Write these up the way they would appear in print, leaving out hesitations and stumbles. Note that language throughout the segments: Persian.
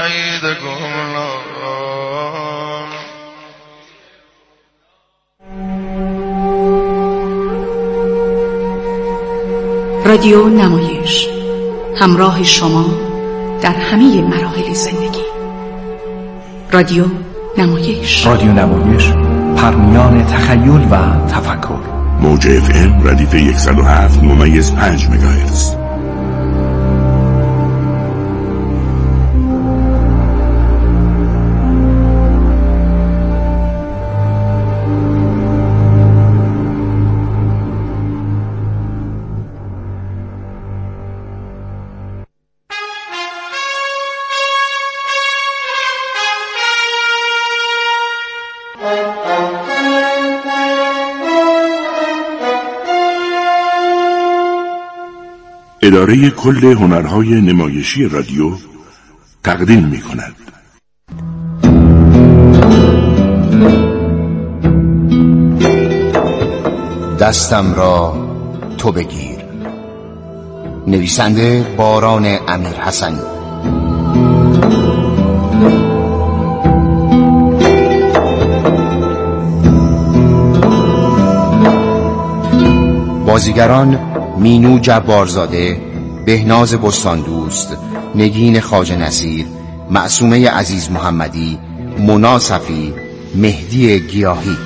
شهید گمنام. رادیو نمایش، همراه شما در همه مراحل زندگی. رادیو نمایش، رادیو نمایش، پرمیان تخیل و تفکر. موج FM ردیف 107.5 مگاهرتز. اداره کل هنرهای نمایشی رادیو تقدیم می‌کند. دستم را تو بگیر. نویسنده باران امیر حسنی. بازیگران: مینو جبارزاده، بهناز بستاندوست، نگین خواجه نصیر، معصومه عزیز محمدی، مونا صفی، مهدی گیاهی.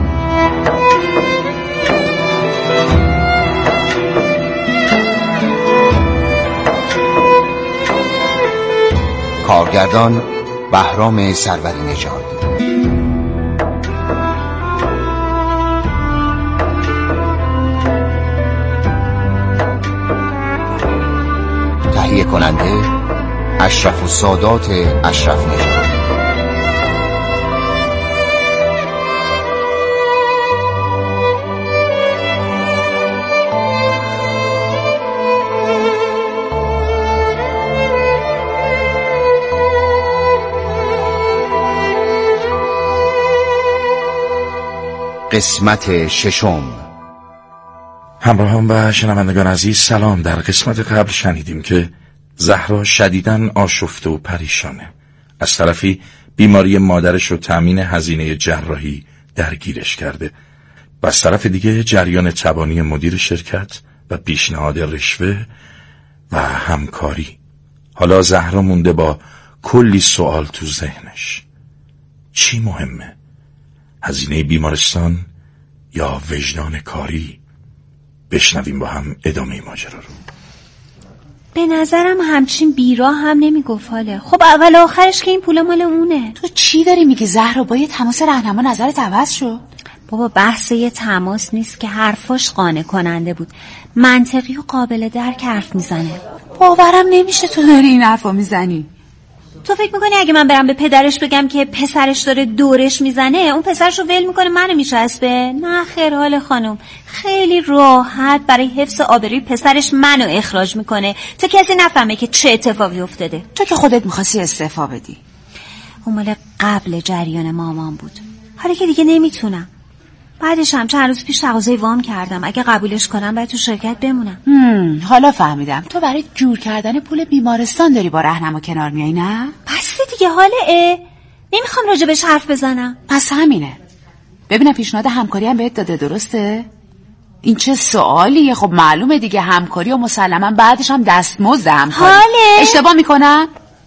کارگردان: بهرام سروری نژاد. تهیه کننده: اشرف السادات اشرف نژاد. قسمت ششم. همراهان و شنوندگان عزیز سلام. در قسمت قبل شنیدیم که زهرا شدیداً آشفته و پریشانه. از طرفی بیماری مادرش و تأمین هزینه جراحی درگیرش کرده و از طرف دیگه جریان تبانی مدیر شرکت و پیشنهاد رشوه و همکاری. حالا زهرا مونده با کلی سوال تو ذهنش. چی مهمه؟ هزینه بیمارستان یا وجدان کاری؟ بشنویم با هم ادامه ماجرا رو. به نظرم همچین بیراه هم نمیگفت حاله. خب اول آخرش که این پول مال اونه. تو چی داری میگی زهرا؟ با یه تماس راهنما نظرت عوض شد؟ بابا بحث یه تماس نیست که حرفاش قانع کننده بود. منطقی و قابل درک حرف میزنه. باورم نمیشه تو داری این حرفا میزنی. تو فکر میکنی اگه من برم به پدرش بگم که پسرش داره دورش میزنه اون پسرش رو ول میکنه منو میچسبه؟ نه خیر حال خانم، خیلی راحت برای حفظ آبروی پسرش منو اخراج میکنه تا کسی نفهمه که چه اتفاقی افتاده. تو که خودت میخواستی استعفا بدی. اون مال قبل جریان مامان بود. حالا که دیگه نمیتونم. بعدش هم چند روز پیش تقاضای وام کردم. اگه قبولش کنم باید تو شرکت بمونم. حالا فهمیدم. تو برای جور کردن پول بیمارستان داری با راهنما کنار میای نه؟ پس دیگه حاله نمیخوام راجبش حرف بزنم. پس همینه. ببینم پیشنهاد همکاری هم بهت داده، درسته؟ این چه سوالیه؟ خب معلومه دیگه همکاری و مسلما بعدش هم دستمزد همکاری. حاله اشتباه میکنم؟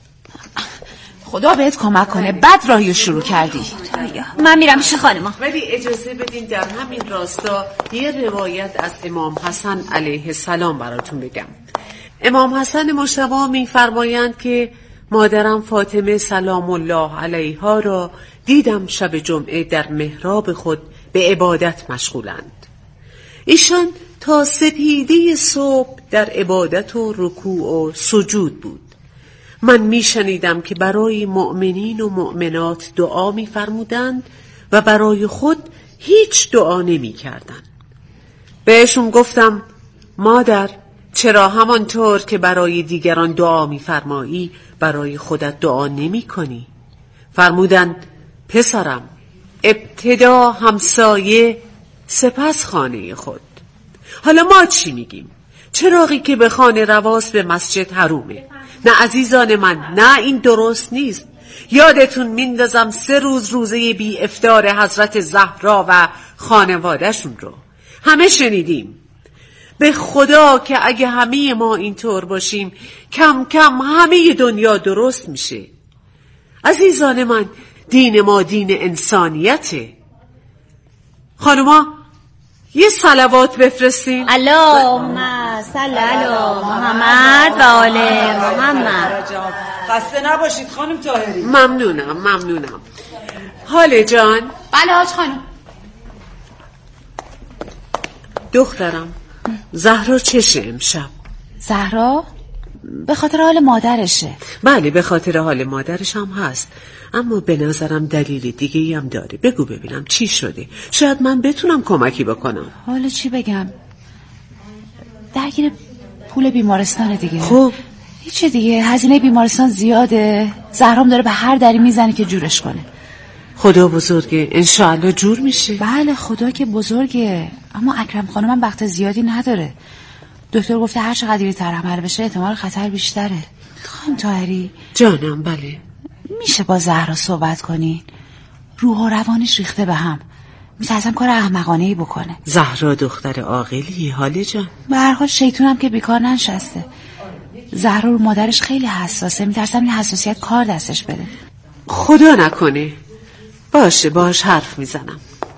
خدا بهت کمک کنه. بد راهیو شروع کردی. من میرم پیش خانما. ولی اجازه بدین در همین راستا یه روایت از امام حسن علیه السلام براتون بگم. امام حسن مجتبی میفرمایند که مادرم فاطمه سلام الله علیها را دیدم شب جمعه در محراب خود به عبادت مشغولند. ایشان تا سپیده صبح در عبادت و رکوع و سجود بود. من میشنیدم که برای مؤمنین و مؤمنات دعا میفرمودند و برای خود هیچ دعا نمیکردند. بهشون گفتم مادر چرا همانطور که برای دیگران دعا میفرمایی برای خودت دعا نمی کنی؟ فرمودند پسرم ابتدا همسایه سپس خانه خود. حالا ما چی میگیم؟ چراغی که به خانه رواست به مسجد حرومه، نه عزیزان من، نه این درست نیست. یادتون میندازم 3 روز روزه بی افطار حضرت زهرا و خانوادهشون رو همه شنیدیم. به خدا که اگه همه ما اینطور باشیم کم کم همه دنیا درست میشه. عزیزان من، دین ما دین انسانیته. خانوما یه صلوات بفرستین. اللهم صل علی محمد و آل محمد. خسته نباشید خانم طاهری. ممنونم. حاله جان؟ بله حاج خانم. دخترم زهرا چشه امشب؟ زهرا به خاطر حال مادرشه. بله به خاطر حال مادرش هم هست، اما به نظرم دلیل دیگه‌ای هم داره. بگو ببینم چی شده، شاید من بتونم کمکی بکنم. حالا چی بگم؟ درگیر پول بیمارستان دیگه. خب هیچ دیگه، هزینه بیمارستان زیاده. زهرام داره به هر دری میزنه که جورش کنه. خدا بزرگه، انشاءالله جور میشه. بله خدا که بزرگه، اما اکرم خانم هم وقت زیادی نداره. دکتر گفته هر چقدر دیرتر عمل بشه احتمال خطر بیشتره. خانم طاهری جانم. بله میشه با زهرا صحبت کنین؟ روح و روانش ریخته به هم، میترسم کار احمقانه‌ای بکنه. زهرا دختر عاقلی حاله جان. به هر حال شیطونم که بیکار ننشسته. زهرا رو مادرش خیلی حساسه، میترسم این حساسیت کار دستش بده. خدا نکنه. باشه باش حرف میزنم.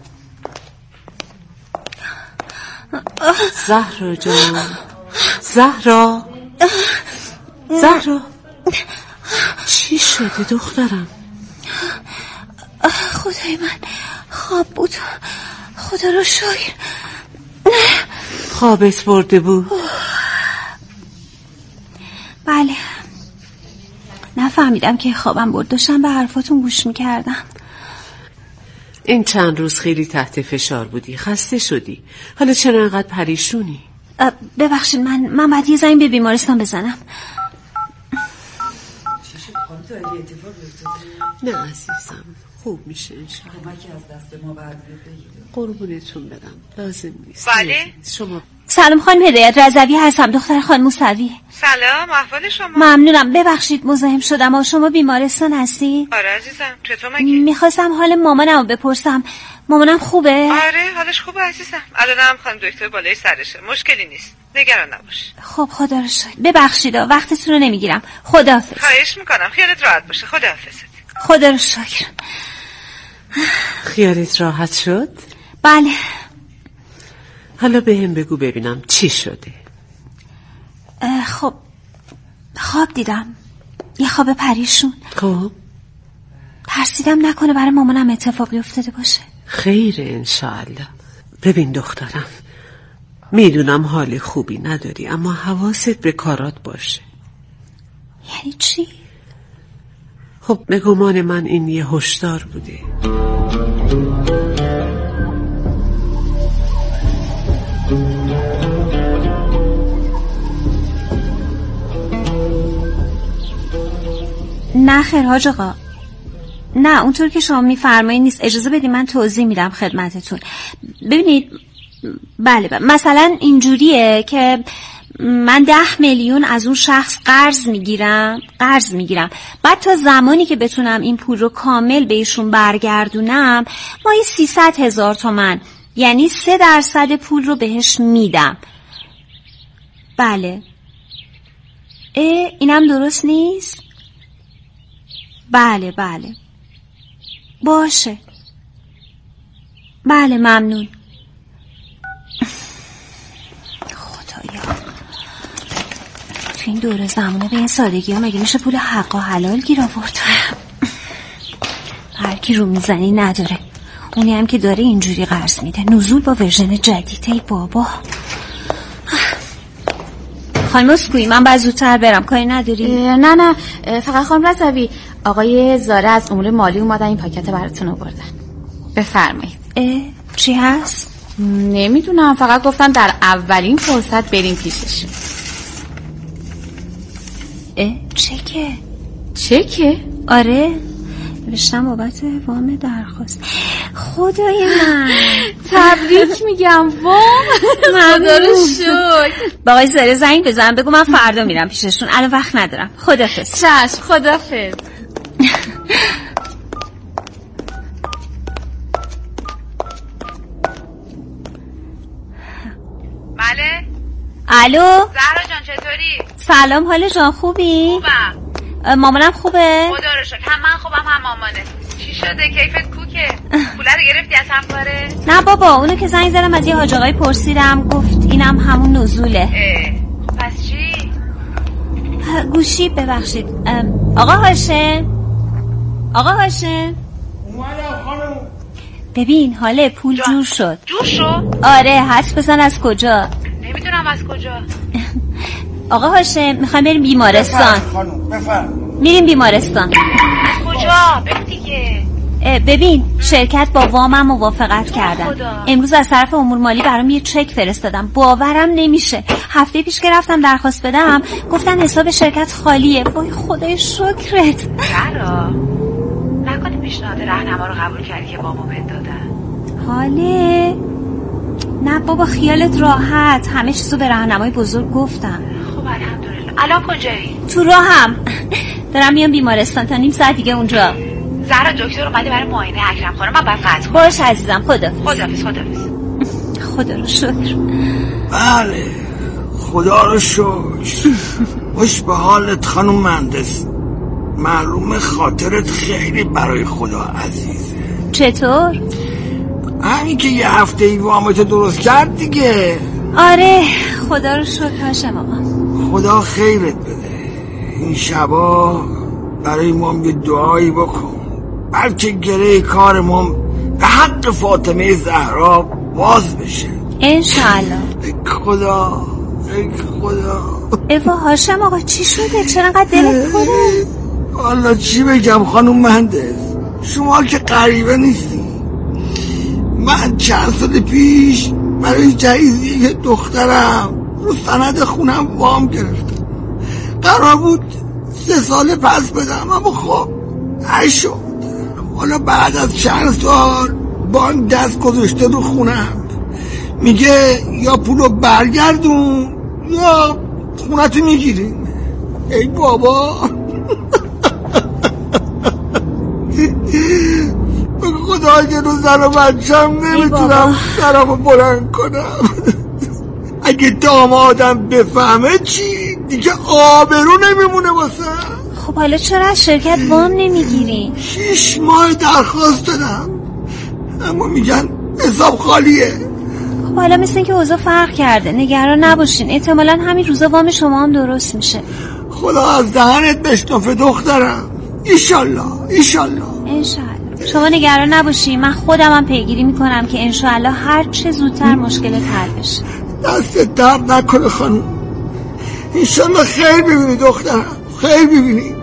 زهرا جان، زهرا چی شده دخترم؟ خدای من خواب بود، خدا رو شکر. خوابت برده بود؟ بله نفهمیدم که خوابم برد، داشتم به حرفاتون گوش میکردم. این چند روز خیلی تحت فشار بودی، خسته شدی، حالا چرا انقدر پریشونی؟ ببخشید من باید یه زنگ به بیمارستان بزنم. نه عزیزم خوب میشه انشاءالله. کمکی از دست ما بعد بگیره. قربونتون بدم، لازم نیست. بله شما. سلام خانم هدایت، رضوی هستم، دختر خانم موسوی. سلام، احوال شما؟ ممنونم، ببخشید مزاحم شدم. شما بیمارستان هستی؟ آره عزیزم، چطور مگه؟ میخواستم حال مامانم رو بپرسم. مامانم خوبه؟ آره حالش خوبه عزیزم، الانم خانم دکتر بالای سرشه، مشکلی نیست، نگران نباش. خب خدا رو شکر. ببخشید وقتتون رو نمیگیرم. خداحافظ. خواهش میکنم، خیالت راحت باشه. خداحافظ. خدا رو شکر. خیالت راحت شد؟ بله. حالا به هم بگو ببینم چی شده. خب خواب دیدم، یه خواب پریشون. خب ترسیدم نکنه برای مامانم اتفاقی افتاده باشه. خیر انشاءالله. ببین دخترم، میدونم حال خوبی نداری، اما حواست به کارات باشه. یعنی چی؟ خب به گمان من این یه هشدار بوده. نه خیر حاج آقا، نه اونطور که شما میفرمایید نیست. اجازه بدید من توضیح میدم خدمتتون. ببینید بله مثلا اینجوریه که من 10 میلیون از اون شخص قرض میگیرم، بعد تا زمانی که بتونم این پول رو کامل به ایشون برگردونم ماهی 300,000 تومان، یعنی 3% پول رو بهش میدم. بله اینم درست نیست؟ بله باشه. بله ممنون. خدایا تو این دور زمانه به این سادگی ها مگه میشه پول حق و حلال گیر آورد؟ هر کی رو میزنی نداره، اونی هم که داره اینجوری قرض میده. نزول با ورژن جدید. ای بابا. خانم اسکویی من باید زودتر برم، کاری نداری؟ نه فقط خانم رضوی، آقای زاره از امور مالی اومدن این پاکت براتون آوردن. بفرمایید. چی هست؟ نمیدونم، فقط گفتم در اولین فرصت بریم پیششون. چکه؟ آره نوشتم بابت وام درخواست. خدای من تبریک میگم وام. خدا رو شکر. با آقای زاره زنگ بزن بگو من فردا میرم پیششون، الان وقت ندارم. خدافظ. چشم، خدافظ. بله. الو زهرا جان چطوری؟ سلام، حال جان خوبی؟ خوبم. مامانم خوبه؟ خدا رو شکر، هم من خوبم هم مامانه. چی شده؟ کیفت کوکه؟ پوله رو گرفتی از همکاره؟ نه بابا، اونو که زنگ زدم از یه حاج آقای پرسیدم، گفت اینم همون نزوله. پس چی؟ گوشی ببخشید. آقا هاشم، آقا هاشم، ببین حاله پول جور شد. جور شد؟ آره، حدس بزن از کجا. نمیدونم از کجا. آقا هاشم میخوایم بریم بیمارستان. میریم بیمارستان. از کجا؟ بگو دیگه. ببین شرکت با وامم موافقت کردن. امروز از طرف امور مالی برام یه چک فرستادم. باورم نمیشه. هفته پیش که رفتم درخواست بدم گفتن حساب شرکت خالیه. وای خدای شکرت. زهرا نکنی پیشنهاد راهنما رو قبول کردی که وامو بهت دادن؟ حاله نه بابا، خیالت راحت، همه چیزو به راهنمای بزرگ گفتم. خب الحمدلله. الان کجایی؟ تو راهم دارم میام بیمارستان، تا نیم ساعت دیگه اونجا. زهرا دکتر اومده برای معاینه اکرم خانم، من باید قطع کنم. باش عزیزم، خدافظ. خدافظ. خدا رو شکر. بله خدا رو شکر. خوش به حالت خانم مهندس. معلومه خاطرت خیلی برای خدا عزیزه. چطور؟ همین که یه هفته ای وامتو درست کرد دیگه. آره خدا رو شکر هاشم آقا. خدا خیرت بده. این شبا برای ما یه دعایی بکن، بلکه گره کار ما به حق فاطمه زهرا باز بشه انشالله. ای خدا ای خدا. ایوا هاشم آقا چی شده؟ چرا انقدر دلت پره؟ والا چی بگم خانم مهندس، شما که غریبه نیستی. من چند سال پیش برای جهیزیه دخترم رو سند خونم وام گرفتم. قرار بود 3 سال پس بدم، اما خب نشد. حالا بعد از چند سال بانک دست گذاشته رو خونم، میگه یا پولو برگردون یا خونتو میگیریم. ای بابا خدا که رو زن و بچم نمیتونم سرمو بلند کنم. اگه دامادم بفهمه چی دیگه آبرو نمیمونه واسه. خب حالا چرا از شرکت وام نمیگیری؟ 6 ماه درخواست دادم اما میگن حساب خالیه. خب حالا مثل اینکه اوضاع فرق کرده، نگران نباشین، احتمالاً همین روزا وام شما هم درست میشه. خدا از دهنت بشنفه دخترم. ایشالله ایشالله انشالله. شما نگران نباشی، من خودم هم پیگیری میکنم که انشالله هر چه زودتر مشکلت حل بشه. دست درد نکنه خانم. انشالله خیر ببینی دخترم، خیر ببینی.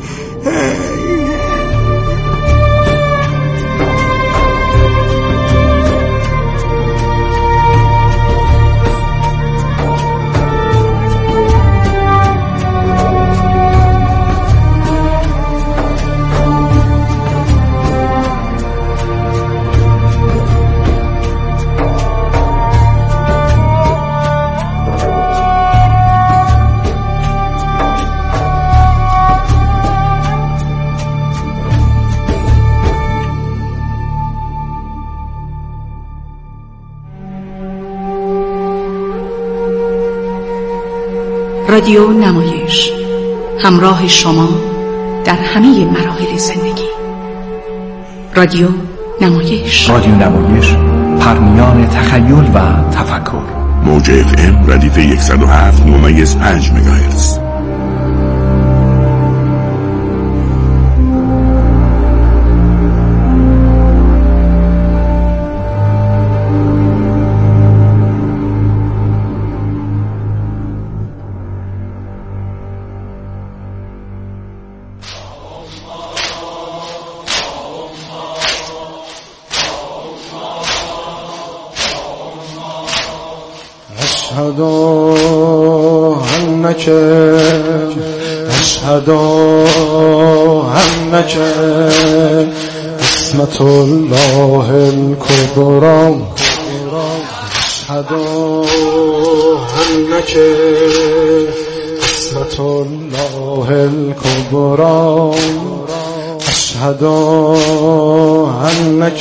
رادیو نمایش، همراه شما در همه مراحل زندگی. رادیو نمایش، رادیو نمایش، پرمیان تخیل و تفکر. موج FM ردیف 107.5 مگاهرتز. أشهد أنك انك اسمة الله الكبرى اشهد انك اسمة الله الكبرى اشهد انك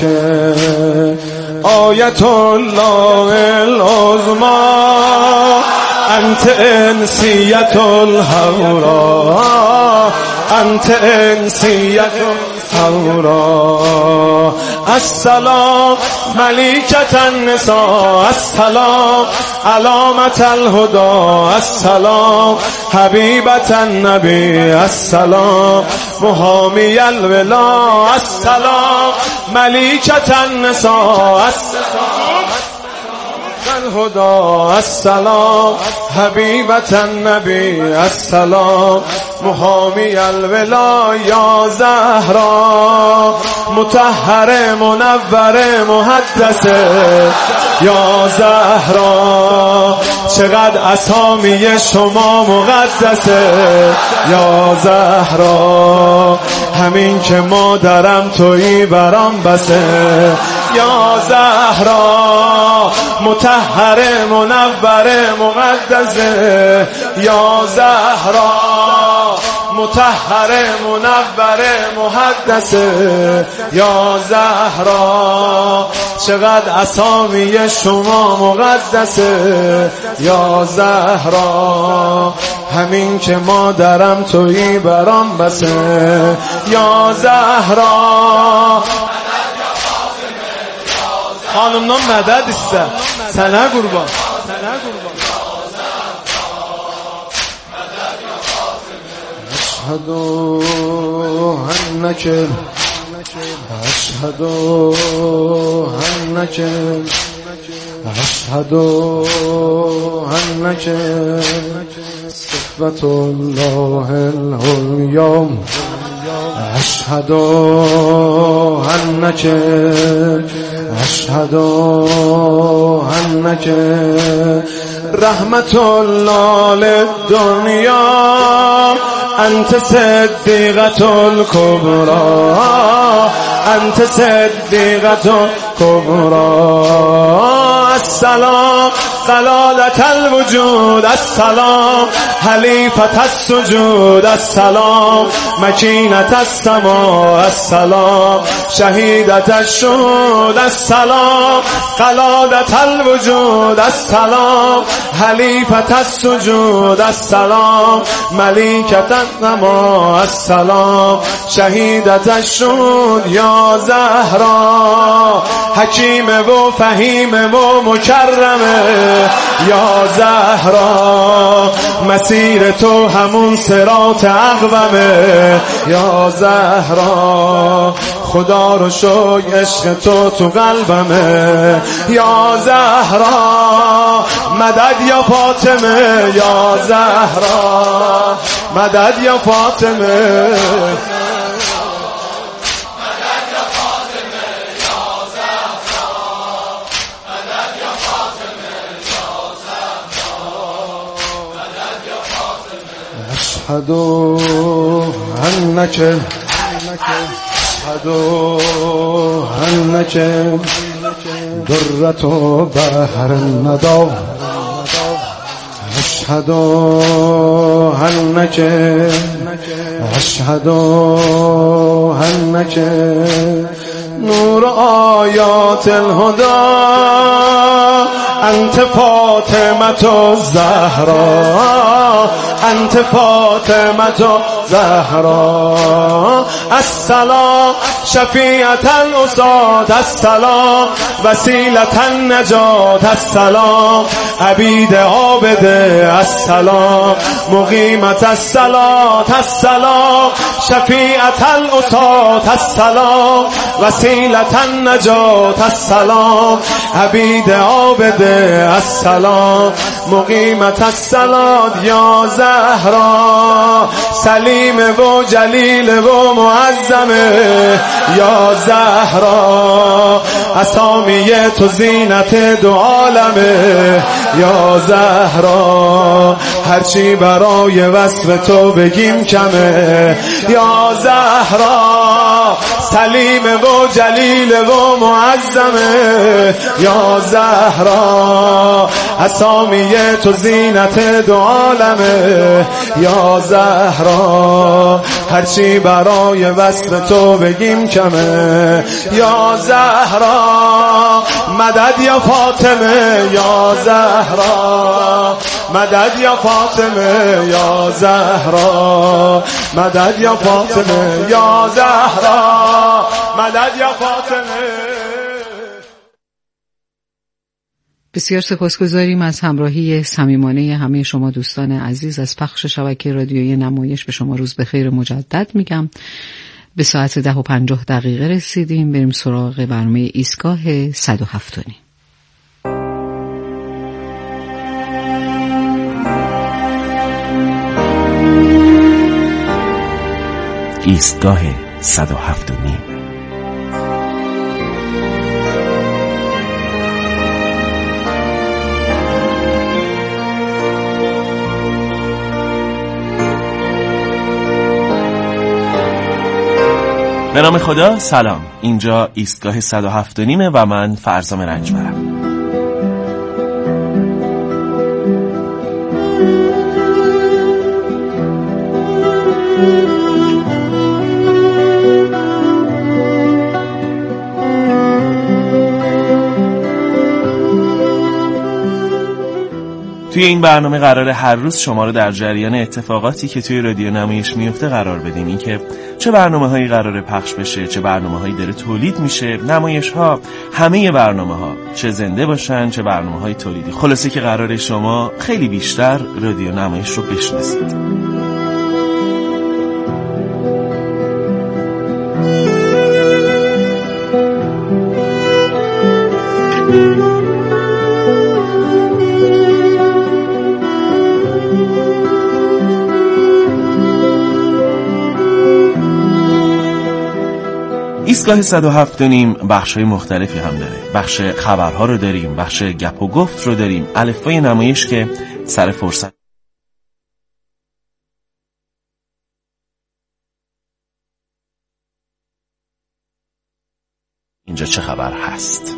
آیت الله العظمى انت انسیت الهورا انت انسیت الهورا السلام ملیکة النساء السلام علامة الهدى السلام حبیبة النبی السلام محامی الولا السلام ملیکة النساء السلام الهدى السلام حبیبة النبی السلام محامی الولا یا زهرا مطهر منور محدث یا زهرا چقدر اسامی شما مقدسه یا زهرا همین که مادرم تویی برام بسه یا زهرا مطهر منور مقدسه یا زهرا مطهر منور محدثه یا زهرا چقدر اسامی شما مقدسه یا زهرا همین که مادرم تویی برام بسه یا زهرا خانمنام مدد است سنه قربان اشهد انک اشهد انک اشهد انک صفة الله العلیا اشهد انک اشهد انک رحمت الله للدنیا انت صدیقة الکبرى انت صدیقة الکبرى السلام قلالة الوجود السلام حلیفة السجود السلام مکینة السماء السلام شهیدة الشهود السلام قلالة الوجود السلام حلیفة السجود السلام ملیکة السماء السلام شهیدة الشهود یا زهرا حکیم و فهیم و مکرمه یا زهرا مسیر تو همون صراط اقومه یا زهرا خدا رو شوی عشق تو قلبمه یا زهرا مدد یا فاطمه یا زهرا مدد یا فاطمه اشهد انک اشهد انک درة بحر الندى اشهد انک اشهد انک نور آیات الهدى انت فاطمة الزهراء انت فاطمة الزهراء السلام شفیعة الاساد السلام وسیلة النجات السلام عبید عابد السلام مقیمة الصلاة السلام شفیعة الاساد السلام وسیلة النجات السلام عبید عابد السلام مقیمت الصلاة یا زهرا سلیمه و جلیله و معظمه یا زهرا اسامی تو زینت دو عالمه یا زهرا هرچی برای وصف تو بگیم کمه یا زهرا سلیمه و جلیله و معظمه یا زهرا اسامی تو زینت دو عالمه یا زهرا هرچی برای وصف تو بگیم کمه یا زهرا مدد یا فاطمه یا زهرا مدد یا فاطمه یا زهرا مدد یا فاطمه یا زهرا مدد یا فاطمه. بسیار سپاسگزاریم از همراهی صمیمانه همه شما دوستان عزیز از پخش شبکه رادیویی نمایش. به شما روز بخیر مجدد میگم. به ساعت 10:50 رسیدیم. بریم سراغ برنامه ایستگاه 107. ایستگاه 107.5. به نام خدا. سلام، اینجا ایستگاه 107.5 و من فرزام رنجبرم. توی این برنامه قراره هر روز شما رو در جریان اتفاقاتی که توی رادیو نمایش میفته قرار بدیم. این که چه برنامه‌هایی قراره پخش بشه، چه برنامه‌هایی داره تولید میشه، نمایش‌ها، همه برنامه‌ها، چه زنده باشن چه برنامه‌های تولیدی. خلاصه که قراره شما خیلی بیشتر رادیو نمایش رو بشناسید. ایستگاه 107.5 بخش‌های مختلفی هم داره. بخش خبرها رو داریم، بخش گپ و گفت رو داریم، الفبای نمایش که سر فرصت اینجا چه خبر هست.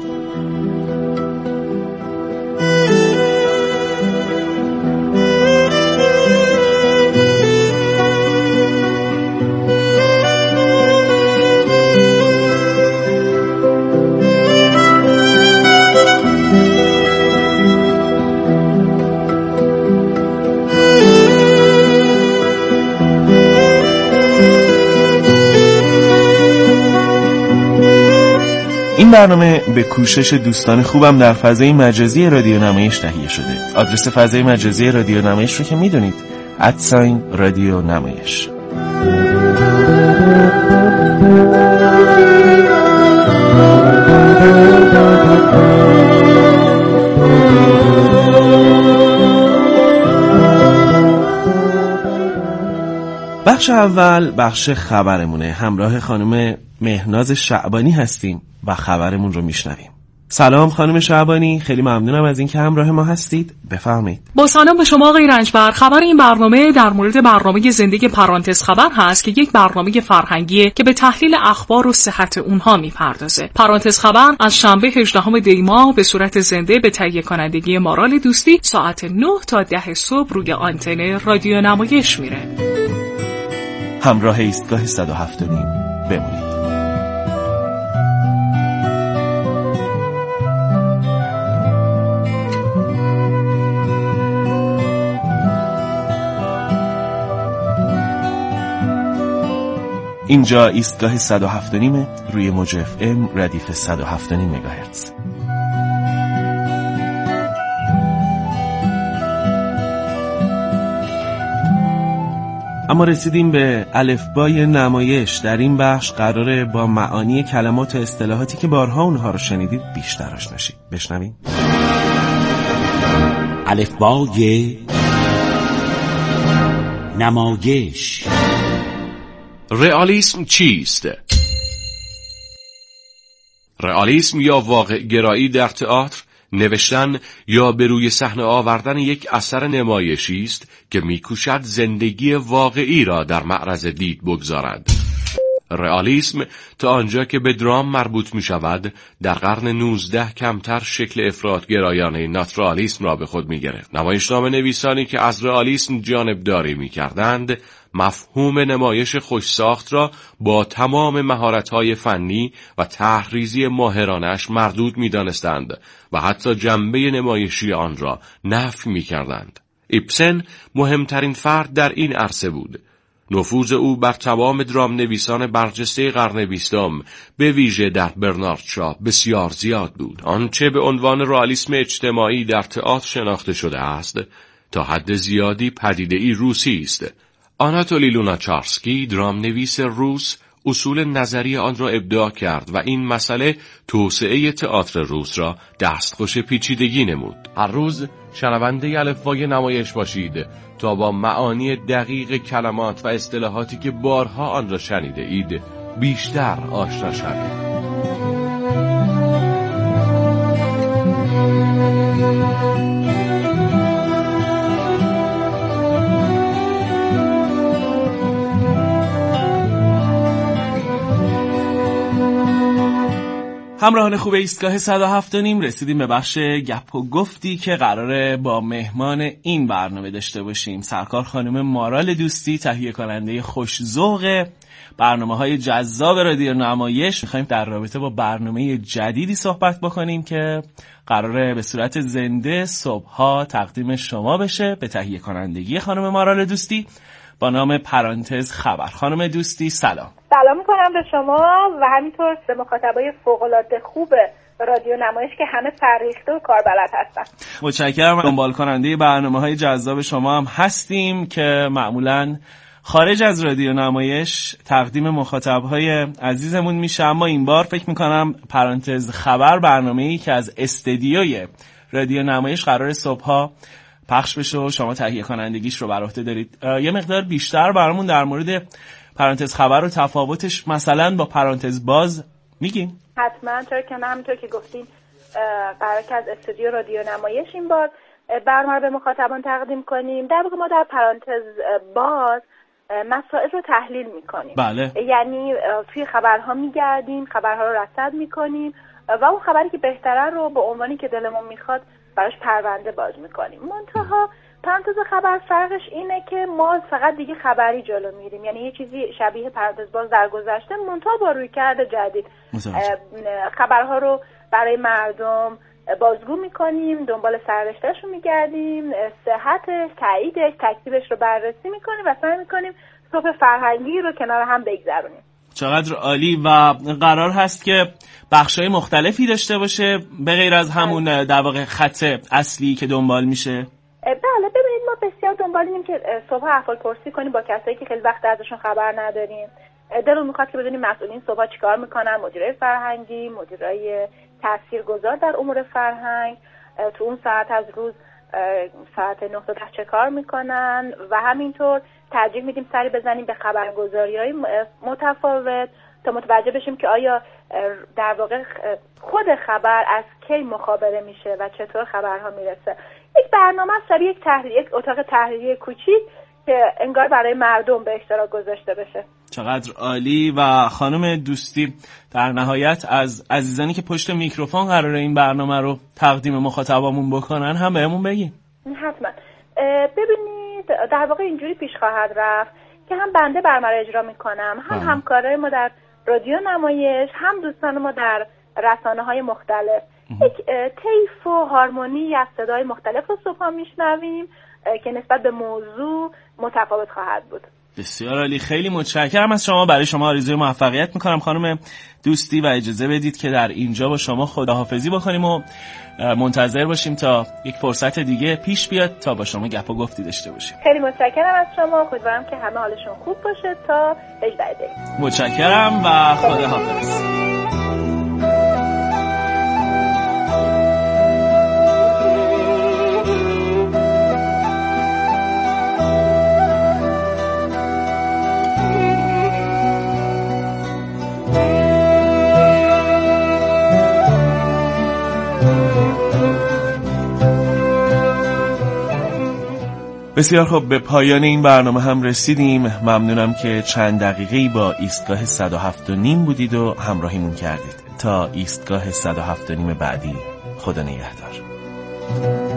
این برنامه به کوشش دوستان خوبم در فضای مجازی رادیو نمایش تهیه شده. آدرس فضای مجازی رادیو نمایش رو که میدونید، @رادیو نمایش. بخش اول بخش خبرمونه. همراه خانم مهناز شعبانی هستیم و خبرمون رو میشنویم. سلام خانم شعبانی، خیلی ممنونم از اینکه همراه ما هستید. بفرمایید. با سلام به شما آقای رنجبر. خبر این برنامه در مورد برنامه زندگی پرانتز خبر هست که یک برنامه فرهنگیه که به تحلیل اخبار و صحت اونها میپردازه. پرانتز خبر از شنبه 18 دی ماه به صورت زنده به تهیه کنندگی مارال دوستی ساعت 9 تا 10 صبح روی آنتن رادیو نمایش میره. همراه ایستگاه 107.5 بمونید. اینجا ایستگاه 107.5 روی موج FM ردیف 107.5 مگاهرتز. اما رسیدیم به الفبای نمایش. در این بخش قراره با معانی کلمات و اصطلاحاتی که بارها اونها رو شنیدید بیشتر آشنا شید. بشنویم. الفبای نمایش. رئالیسم چیست؟ رئالیسم یا واقع گرایی در تئاتر نوشتن یا به روی صحنه آوردن یک اثر نمایشی است که می‌کوشد زندگی واقعی را در معرض دید بگذارد. رئالیسم تا آنجا که به درام مربوط می شود در قرن 19 کمتر شکل افراط‌گرایانه ناتورالیسم را به خود می گرفت. نمایشنامه نویسانی که از رئالیسم جانبداری می کردند مفهوم نمایش خوشساخت را با تمام مهارت‌های فنی و تحریزی ماهرانه‌اش مردود می دانستند و حتی جنبه نمایشی آن را نفی می کردند. ایبسن مهمترین فرد در این عرصه بود. نفوذ او بر تمام درام نویسان برجسته قرن 20 به ویژه در برنارد شا بسیار زیاد بود. آنچه به عنوان رئالیسم اجتماعی در تئاتر شناخته شده است تا حد زیادی پدیده‌ای روسی است. آناتولی لوناچارسکی درام نویس روس اصول نظری آن را ابداع کرد و این مسئله توسعه تئاتر روس را دستخوش پیچیدگی نمود. هر روز شنونده الفبای نمایش باشید تا با معانی دقیق کلمات و اصطلاحاتی که بارها آن را شنیده اید بیشتر آشنا شوید. همراهان خوب ایستگاه 107 رسیدیم به بخش گپ و گفتی که قراره با مهمان این برنامه داشته باشیم. سرکار خانم مارال دوستی، تهیه کننده خوش‌ذوق برنامه‌های جذاب رادیو نمایش. می‌خوایم در رابطه با برنامه جدیدی صحبت بکنیم که قراره به صورت زنده صبح‌ها تقدیم شما بشه به تهیه کنندگی خانم مارال دوستی با نام پرانتز خبر. خانم دوستی سلام. سلام میکنم به شما و همینطور به مخاطبای فوق‌العاده خوب رادیو نمایش که همه فرهیخته و کاربلد هستن. متشکرم. دنبال کننده برنامه‌های جذاب شما هم هستیم که معمولاً خارج از رادیو نمایش تقدیم مخاطبهای عزیزمون میشه، اما این بار فکر میکنم پرانتز خبر برنامه‌ای که از استدیوی رادیو نمایش قرار صبح‌ها پخش بشه و شما تهیه کنندگیش رو بر عهده دارید. یه مقدار بیشتر برامون در مورد پرانتز خبر و تفاوتش مثلا با پرانتز باز میگیم؟ حتما، چرا که نه. همونطور که گفتین قراره که از استودیو رادیو نمایش این بار برنامه رو به مخاطبان تقدیم کنیم. در واقع ما در پرانتز باز مسائل رو تحلیل میکنیم. بله. یعنی توی خبرها میگردیم، خبرها رو رصد میکنیم و اون خبری که بهتره رو به عنوانی که دلمون میخواد براش پرونده باز میکنیم. منتها پرانتز خبر فرقش اینه که ما فقط دیگه خبری جلو میریم، یعنی یه چیزی شبیه پرانتز باز در گذشته منتها با رویکرد جدید خبرها رو برای مردم بازگو میکنیم، دنبال سررشته‌اش رو میگردیم، صحتش، تاییدش، تکذیبش رو بررسی میکنیم و سعی میکنیم صبح فرهنگی رو کنار هم بگذرونیم. چقدر عالی. و قرار هست که بخشای مختلفی داشته باشه به غیر از همون در واقع خط اصلی که دنبال میشه؟ بله، ببینید ما بسیار دنبالیم که صبح احوال پرسی کنیم با کسایی که خیلی وقت ازشون خبر نداریم. دلمون میخواد که بدونیم مسئولین صبح چیکار میکنن، مدیرای فرهنگی، مدیرای تاثیرگذار در امور فرهنگ تو اون ساعت از روز ساعت 9 تا 10 چه کار میکنن و همینطور ترجیح میدیم سری بزنیم به خبرگزاری‌های متفاوت تا متوجه بشیم که آیا در واقع خود خبر از کی مخابره میشه و چطور خبرها میرسه. یک برنامه شبیه یک اتاق تحریری کوچیک که انگار برای مردم به اشتراک گذاشته بشه. چقدر عالی. و خانم دوستی در نهایت از عزیزانی که پشت میکروفون قراره این برنامه رو تقدیم مخاطبامون بکنن هم بهمون بگین. حتما. ببینید در واقع اینجوری پیش خواهد رفت که هم بنده برنامه رو اجرا میکنم، هم همکارای ما در رادیو نمایش، هم دوستان ما در رسانه‌های مختلف یک طیف و هارمونی از صدای مختلف رو صبح میشنویم که نسبت به موضوع متفاوت خواهد بود. بسیار عالی. خیلی متشکرم از شما. برای شما آرزوی موفقیت میکنم خانم دوستی و اجازه بدید که در اینجا با شما خداحافظی بکنیم و منتظر باشیم تا یک فرصت دیگه پیش بیاد تا با شما گپ و گفتی داشته باشیم. خیلی متشکرم از شما. امیدوارم که همه حالشون خوب باشه تا بعد. متشکرم و خداحافظ. بسیار خوب، به پایان این برنامه هم رسیدیم. ممنونم که چند دقیقه‌ای با ایستگاه 107.5 بودید و همراهیمون کردید. تا ایستگاه 107.5 بعدی، خدا نگهدار.